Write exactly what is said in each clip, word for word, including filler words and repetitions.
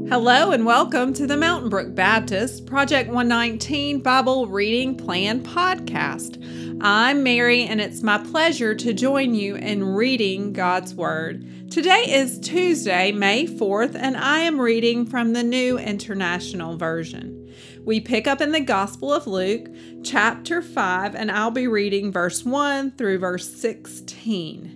Hello and welcome to the Mountain Brook Baptist Project one nineteen Bible Reading Plan Podcast. I'm Mary and it's my pleasure to join you in reading God's Word. Today is Tuesday, May fourth, and I am reading from the New International Version. We pick up in the Gospel of Luke, chapter five, and I'll be reading verse one through verse sixteen.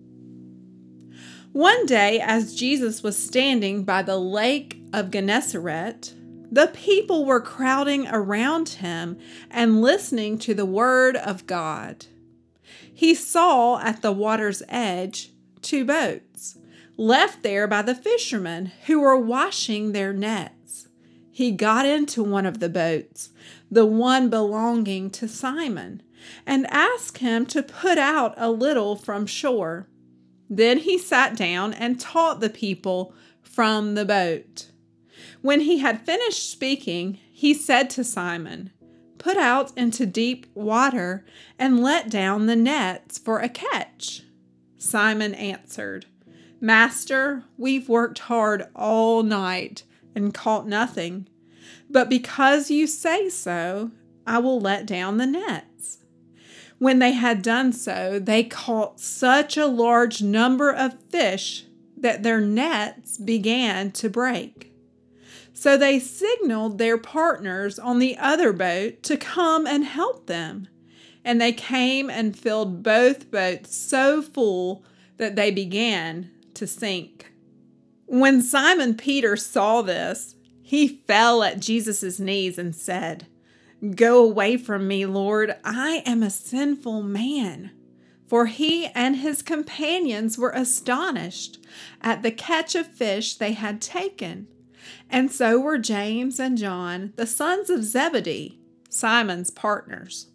One day, as Jesus was standing by the lake of Gennesaret, the people were crowding around him and listening to the word of God. He saw at the water's edge two boats, left there by the fishermen who were washing their nets. He got into one of the boats, the one belonging to Simon, and asked him to put out a little from shore. Then he sat down and taught the people from the boat. When he had finished speaking, he said to Simon, "Put out into deep water and let down the nets for a catch." Simon answered, "Master, we've worked hard all night and caught nothing. But because you say so, I will let down the nets." When they had done so, they caught such a large number of fish that their nets began to break. So they signaled their partners on the other boat to come and help them. And they came and filled both boats so full that they began to sink. When Simon Peter saw this, he fell at Jesus' knees and said, "Go away from me, Lord, I am a sinful man." For he and his companions were astonished at the catch of fish they had taken. And so were James and John, the sons of Zebedee, Simon's partners.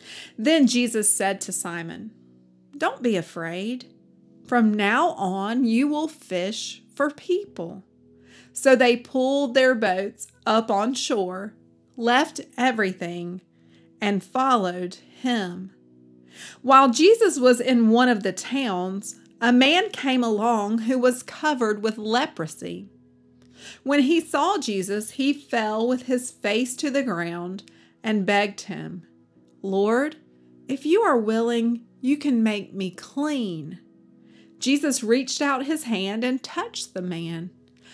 Then Jesus said to Simon, "Don't be afraid. From now on you will fish for people." So they pulled their boats up on shore, left everything, and followed him. While Jesus was in one of the towns, a man came along who was covered with leprosy. When he saw Jesus, he fell with his face to the ground and begged him, "Lord, if you are willing, you can make me clean." Jesus reached out his hand and touched the man.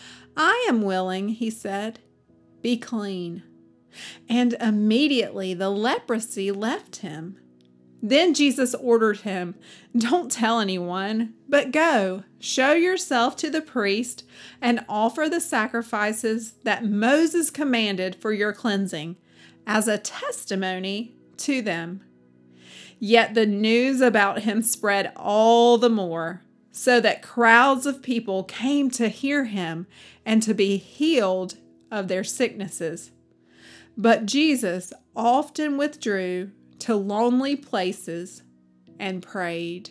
"I am willing," he said. "Be clean." And immediately the leprosy left him. Then Jesus ordered him, "Don't tell anyone, but go, show yourself to the priest, and offer the sacrifices that Moses commanded for your cleansing, as a testimony to them." Yet the news about him spread all the more, so that crowds of people came to hear him and to be healed of their sicknesses. But Jesus often withdrew to lonely places and prayed.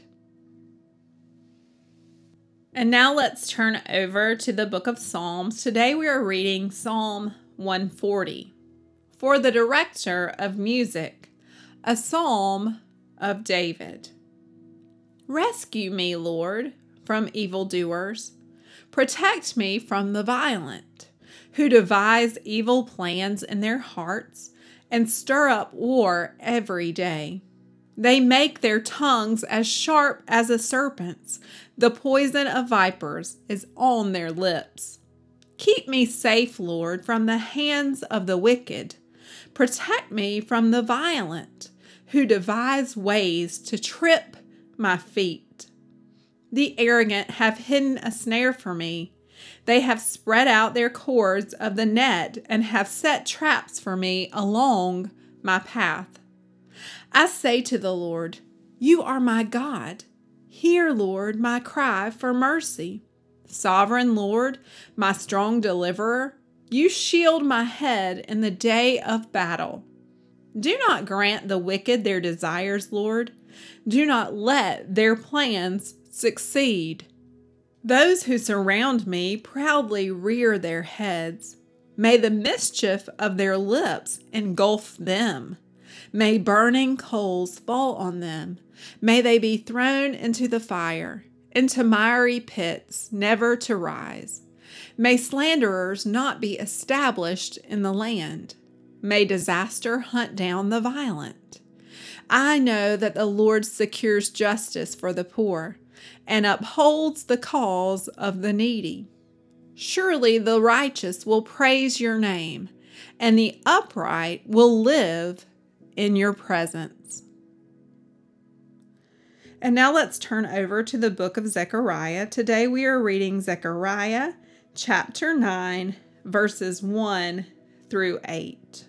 And now let's turn over to the book of Psalms. Today we are reading Psalm one forty. For the director of music, a psalm of David. Rescue me, Lord, from evildoers. Protect me from the violent, who devise evil plans in their hearts and stir up war every day. They make their tongues as sharp as a serpent's. The poison of vipers is on their lips. Keep me safe, Lord, from the hands of the wicked. Protect me from the violent, who devise ways to trip my feet. The arrogant have hidden a snare for me. They have spread out their cords of the net and have set traps for me along my path. I say to the Lord, "You are my God. Hear, Lord, my cry for mercy." Sovereign Lord, my strong deliverer, you shield my head in the day of battle. Do not grant the wicked their desires, Lord. Do not let their plans succeed. Those who surround me proudly rear their heads. May the mischief of their lips engulf them. May burning coals fall on them. May they be thrown into the fire, into miry pits, never to rise. May slanderers not be established in the land. May disaster hunt down the violent. I know that the Lord secures justice for the poor and upholds the cause of the needy. Surely the righteous will praise your name, and the upright will live in your presence. And now let's turn over to the book of Zechariah. Today we are reading Zechariah chapter nine, verses one through eight.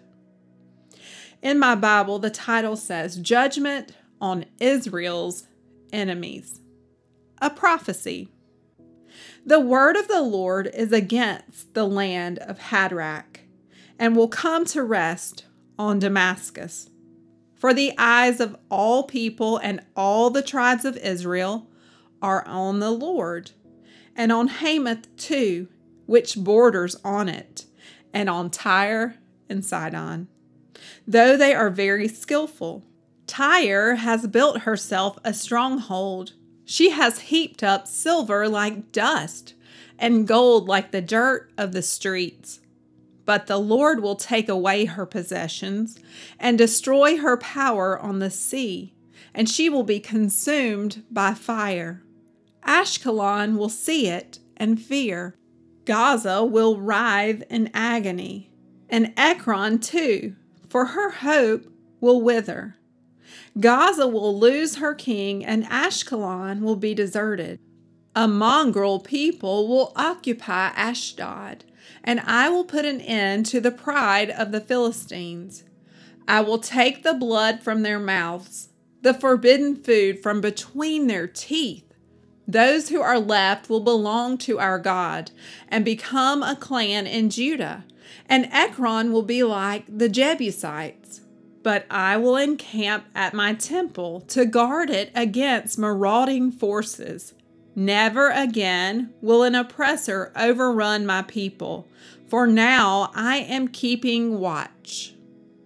In my Bible, the title says, Judgment on Israel's Enemies. A prophecy. The word of the Lord is against the land of Hadrach, and will come to rest on Damascus. For the eyes of all people and all the tribes of Israel are on the Lord, and on Hamath too, which borders on it, and on Tyre and Sidon, though they are very skillful. Tyre has built herself a stronghold. She has heaped up silver like dust, and gold like the dirt of the streets. But the Lord will take away her possessions and destroy her power on the sea, and she will be consumed by fire. Ashkelon will see it and fear. Gaza will writhe in agony, and Ekron too, for her hope will wither. Gaza will lose her king, and Ashkelon will be deserted. A mongrel people will occupy Ashdod, and I will put an end to the pride of the Philistines. I will take the blood from their mouths, the forbidden food from between their teeth. Those who are left will belong to our God and become a clan in Judah, and Ekron will be like the Jebusites. But I will encamp at my temple to guard it against marauding forces. Never again will an oppressor overrun my people, for now I am keeping watch.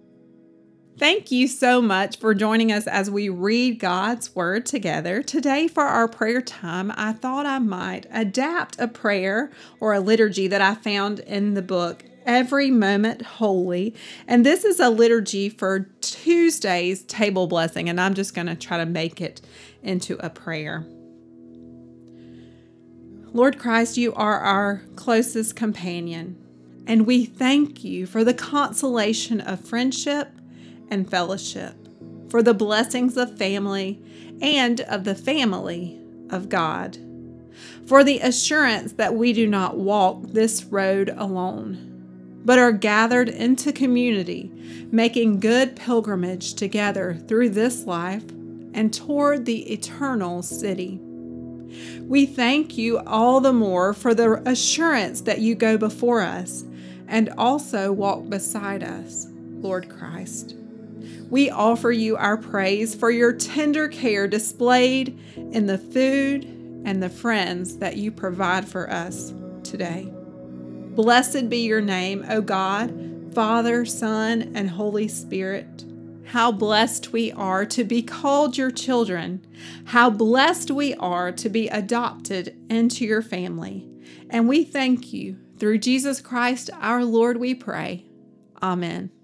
Thank you so much for joining us as we read God's Word together. Today for our prayer time, I thought I might adapt a prayer or a liturgy that I found in the book, Every Moment Holy. And this is a liturgy for Tuesday's table blessing, and I'm just going to try to make it into a prayer. Lord Christ, you are our closest companion, and we thank you for the consolation of friendship and fellowship, for the blessings of family and of the family of God, for the assurance that we do not walk this road alone, but are gathered into community, making good pilgrimage together through this life and toward the eternal city. We thank you all the more for the assurance that you go before us and also walk beside us, Lord Christ. We offer you our praise for your tender care displayed in the food and the friends that you provide for us today. Blessed be your name, O God, Father, Son, and Holy Spirit. How blessed we are to be called your children. How blessed we are to be adopted into your family. And we thank you. Through Jesus Christ, our Lord, we pray. Amen.